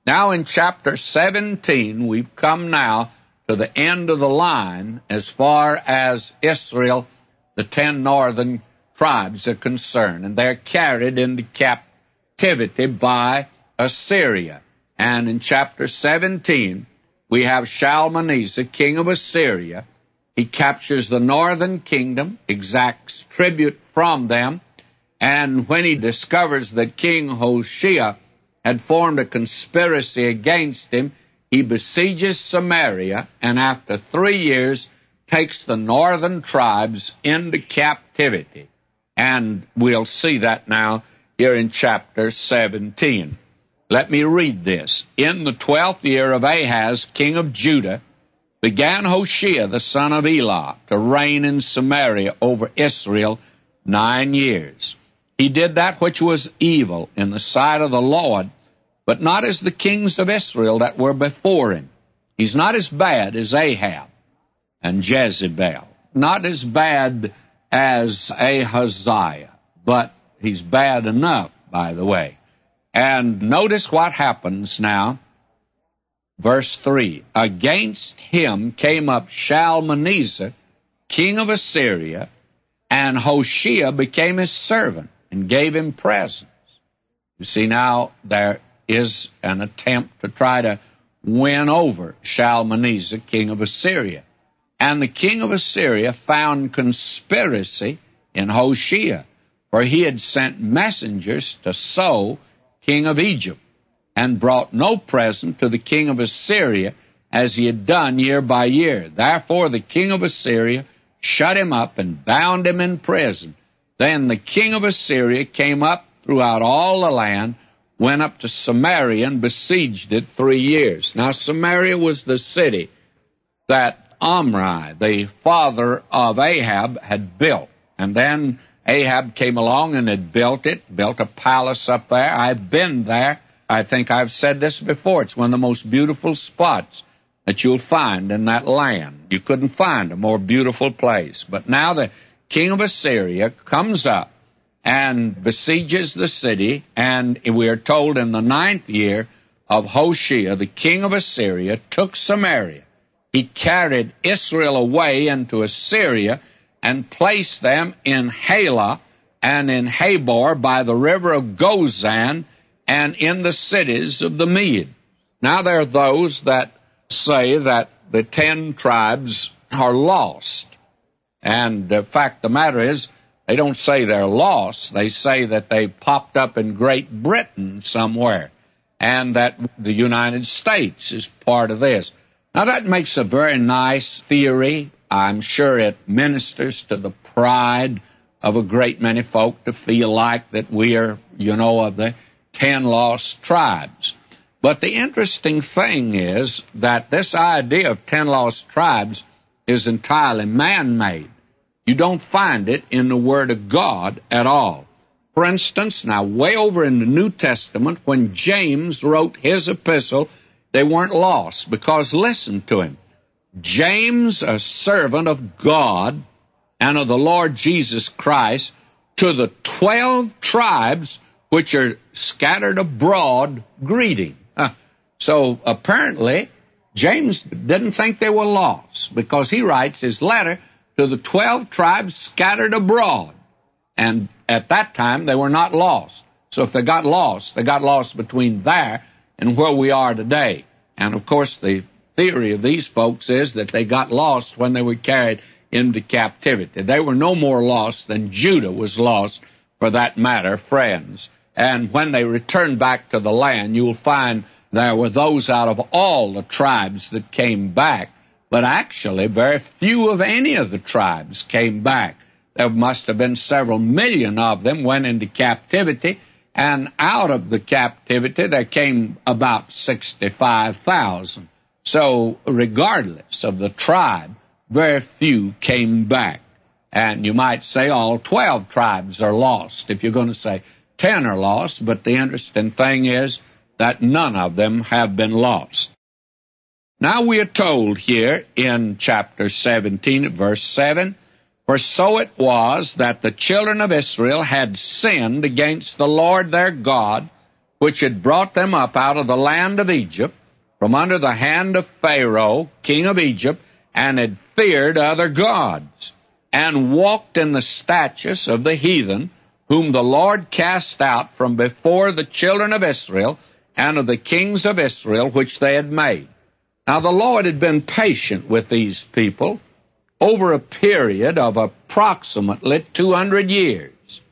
Now in chapter 17, we've come now to the end of the line as far as Israel, the 10 northern tribes are concerned, and they're carried into captivity by Assyria. And in chapter 17, we have Shalmaneser, king of Assyria. He captures the northern kingdom, exacts tribute from them, and when he discovers that King Hoshea had formed a conspiracy against him, he besieges Samaria, and after 3 years takes the northern tribes into captivity. And we'll see that now here in chapter 17. Let me read this. In the 12th year of Ahaz, king of Judah, began Hoshea the son of Elah to reign in Samaria over Israel 9 years. He did that which was evil in the sight of the Lord, but not as the kings of Israel that were before him. He's not as bad as Ahab and Jezebel, not as bad as Ahaziah, but he's bad enough, by the way. And notice what happens now. Verse 3, against him came up Shalmaneser, king of Assyria, and Hoshea became his servant and gave him presents. You see, now there is an attempt to try to win over Shalmaneser, king of Assyria. And the king of Assyria found conspiracy in Hoshea, for he had sent messengers to So, king of Egypt, and brought no present to the king of Assyria, as he had done year by year. Therefore the king of Assyria shut him up and bound him in prison. Then the king of Assyria came up throughout all the land, went up to Samaria and besieged it 3 years. Now Samaria was the city that Omri, the father of Ahab, had built. And then Ahab came along and had built a palace up there. I've been there. I think I've said this before. It's one of the most beautiful spots that you'll find in that land. You couldn't find a more beautiful place. But now the king of Assyria comes up and besieges the city, and we are told in the 9th year of Hoshea, the king of Assyria took Samaria. He carried Israel away into Assyria and placed them in Halah and in Habor by the river of Gozan and in the cities of the Mede. Now there are those that say that the 10 tribes are lost. And the fact of the matter is, they don't say they're lost. They say that they popped up in Great Britain somewhere, and that the United States is part of this. Now that makes a very nice theory. I'm sure it ministers to the pride of a great many folk to feel like that we are, of the 10 lost tribes. But the interesting thing is that this idea of 10 lost tribes is entirely man-made. You don't find it in the Word of God at all. For instance, now way over in the New Testament, when James wrote his epistle, they weren't lost, because listen to him. James, a servant of God and of the Lord Jesus Christ, to the 12 tribes which are scattered abroad, greeting. So apparently, James didn't think they were lost, because he writes his letter to the 12 tribes scattered abroad. And at that time, they were not lost. So if they got lost between there and where we are today. And of course, the theory of these folks is that they got lost when they were carried into captivity. They were no more lost than Judah was lost, for that matter, friends. And when they returned back to the land, you'll find there were those out of all the tribes that came back. But actually, very few of any of the tribes came back. There must have been several million of them went into captivity, and out of the captivity there came about 65,000. So regardless of the tribe, very few came back. And you might say all 12 tribes are lost if you're going to say 10 are lost, but the interesting thing is that none of them have been lost. Now we are told here in chapter 17, verse 7, for so it was that the children of Israel had sinned against the Lord their God which had brought them up out of the land of Egypt, from under the hand of Pharaoh, king of Egypt, and had feared other gods, and walked in the statutes of the heathen, whom the Lord cast out from before the children of Israel, and of the kings of Israel, which they had made. Now the Lord had been patient with these people over a period of approximately 200 years.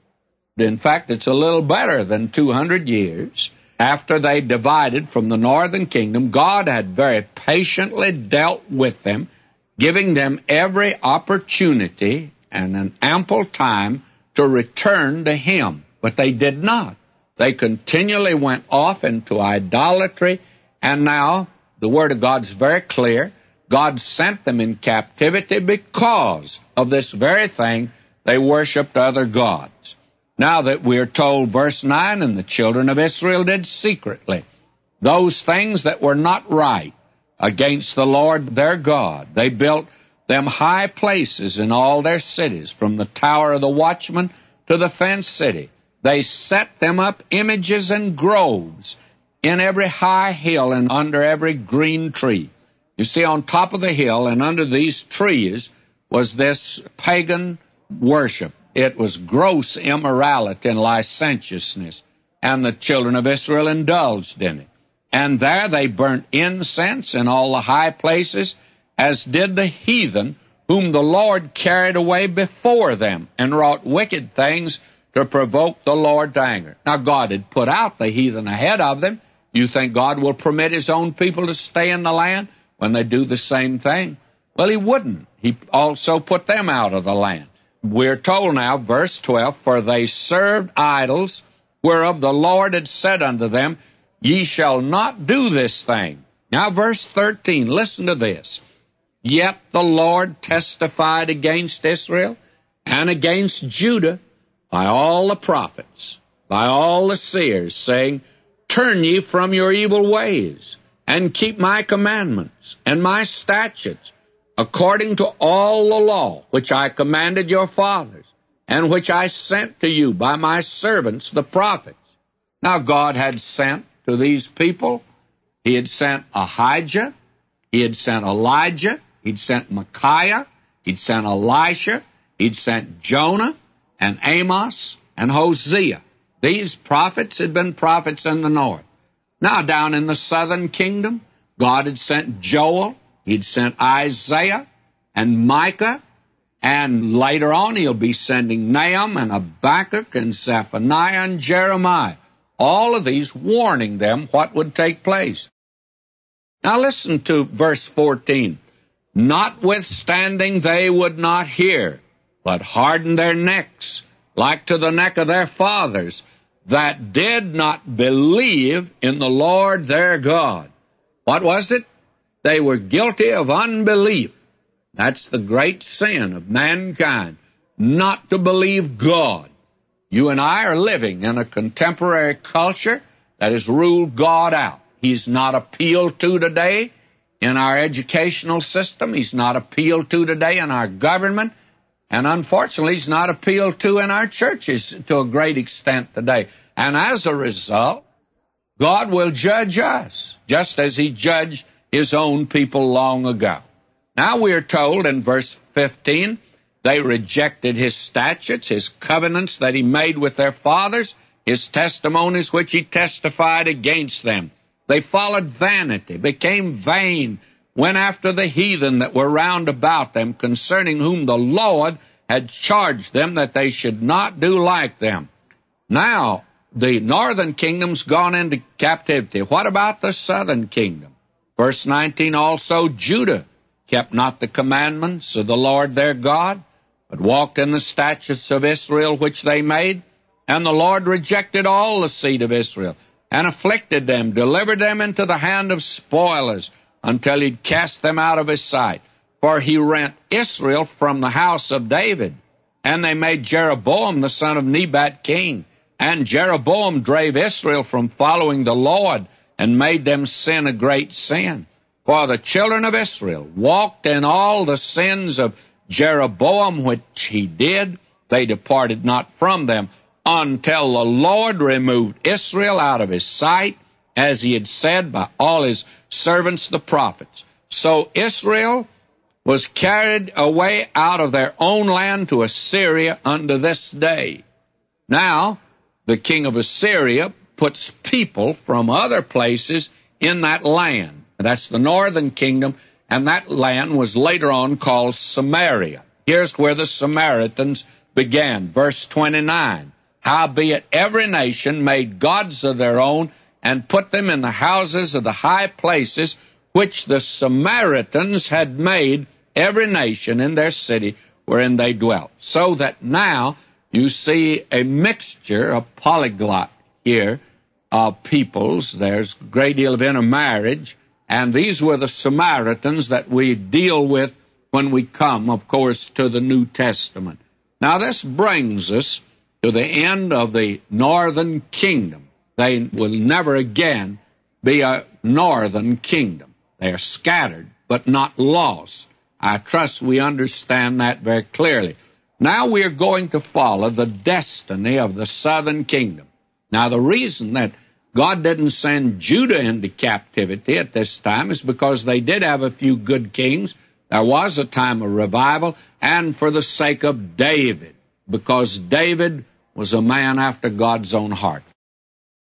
In fact, it's a little better than 200 years. After they divided from the northern kingdom, God had very patiently dealt with them, giving them every opportunity and an ample time to return to Him. But they did not. They continually went off into idolatry, and now the Word of God is very clear. God sent them in captivity because of this very thing. They worshipped other gods. Now that we are told, verse 9, and the children of Israel did secretly those things that were not right against the Lord their God. They built them high places in all their cities, from the tower of the watchman to the fenced city. They set them up images and groves in every high hill and under every green tree. You see, on top of the hill and under these trees was this pagan worship. It was gross immorality and licentiousness, and the children of Israel indulged in it. And there they burnt incense in all the high places, as did the heathen, whom the Lord carried away before them, and wrought wicked things to provoke the Lord to anger. Now God had put out the heathen ahead of them. You think God will permit His own people to stay in the land when they do the same thing? Well, He wouldn't. He also put them out of the land. We're told now, verse 12, for they served idols, whereof the Lord had said unto them, Ye shall not do this thing. Now, verse 13, listen to this. Yet the Lord testified against Israel and against Judah by all the prophets, by all the seers, saying, Turn ye from your evil ways, and keep my commandments and my statutes, according to all the law which I commanded your fathers, and which I sent to you by my servants the prophets. Now God had sent to these people, He had sent Ahijah, He had sent Elijah, He'd sent Micaiah, He'd sent Elisha, He'd sent Jonah, and Amos, and Hosea. These prophets had been prophets in the north. Now down in the southern kingdom, God had sent Joel, He'd sent Isaiah and Micah, and later on He'll be sending Nahum and Habakkuk and Zephaniah and Jeremiah. All of these warning them what would take place. Now listen to verse 14. Notwithstanding they would not hear, but hardened their necks, like to the neck of their fathers, that did not believe in the Lord their God. What was it? They were guilty of unbelief. That's the great sin of mankind, not to believe God. You and I are living in a contemporary culture that has ruled God out. He's not appealed to today in our educational system. He's not appealed to today in our government. And unfortunately, He's not appealed to in our churches to a great extent today. And as a result, God will judge us, just as He judged His own people long ago. Now we are told in verse 15, they rejected His statutes, His covenants that He made with their fathers, His testimonies which He testified against them. They followed vanity, became vain, went after the heathen that were round about them, concerning whom the Lord had charged them that they should not do like them. Now, the northern kingdom's gone into captivity. What about the southern kingdom? Verse 19, also Judah kept not the commandments of the Lord their God, but walked in the statutes of Israel which they made. And the Lord rejected all the seed of Israel, and afflicted them, delivered them into the hand of spoilers, until He'd cast them out of His sight. For He rent Israel from the house of David, and they made Jeroboam the son of Nebat king. And Jeroboam drave Israel from following the Lord, and made them sin a great sin. For the children of Israel walked in all the sins of Jeroboam which he did. They departed not from them. until the Lord removed Israel out of his sight, as he had said by all his servants the prophets. So Israel was carried away out of their own land to Assyria unto this day. Now, the king of Assyria puts people from other places in that land. That's the northern kingdom, and that land was later on called Samaria. Here's where the Samaritans began. Verse 29. Howbeit every nation made gods of their own, and put them in the houses of the high places, which the Samaritans had made, every nation in their city wherein they dwelt. So that now you see a mixture, a polyglot here, of peoples. There's a great deal of intermarriage, and these were the Samaritans that we deal with when we come, of course, to the New Testament. Now this brings us to the end of the northern kingdom. They will never again be a northern kingdom. They are scattered, but not lost. I trust we understand that very clearly. Now we are going to follow the destiny of the southern kingdom. Now the reason that God didn't send Judah into captivity at this time is because they did have a few good kings. There was a time of revival, and for the sake of David, because David was a man after God's own heart.